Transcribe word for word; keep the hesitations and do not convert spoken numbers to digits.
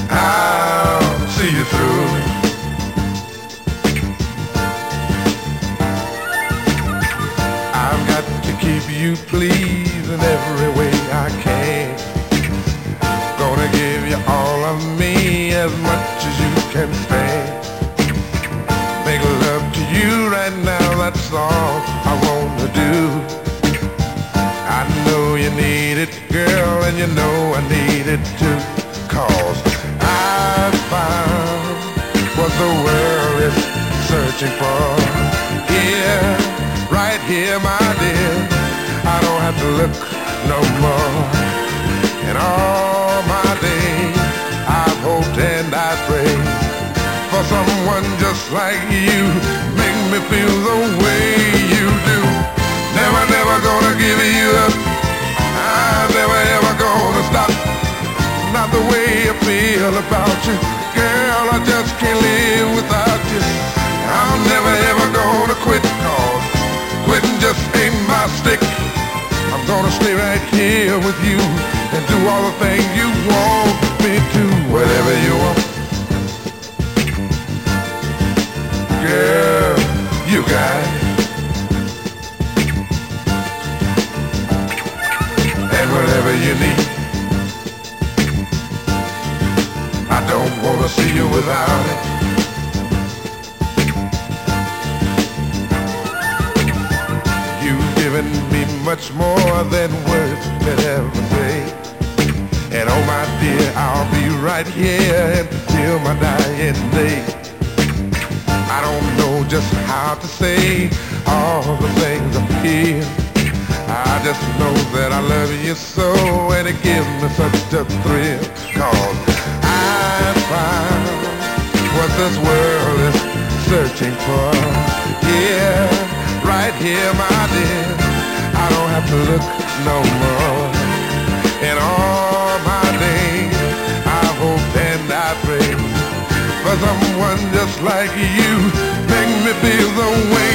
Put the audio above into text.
I'll see you through. I've got to keep you pleased in every way I can. Gonna give you all of me as much as you can stand. Make love to you right now, that's all I wanna do. I know you need it, girl, and you know I need it too. Cause I found what the world is searching for. Here, right here, my dear, I don't have to look no more. And all my days, I've hoped and I prayed for someone just like you. Make me feel the way you do. Never, never gonna give you up. I'm never ever gonna stop. Not the way I feel about you, girl, I just can't live without you. I'm never ever gonna quit, cause quitting just ain't my stick. I'm gonna stay right here with you and do all the things you want me to. Whatever you want, girl, you got it. And whatever you need, I don't wanna see you without it. You've given me much more than words can ever say. And oh my dear, I'll be right here until my dying day. I don't know just how to say all the things I feel. I just know that I love you so, and it gives me such a thrill. Cause I found what this world is searching for. Yeah, right here, my dear, I don't have to look no more. In all my days, I've hoped and I prayed for someone just like you. Make me feel the way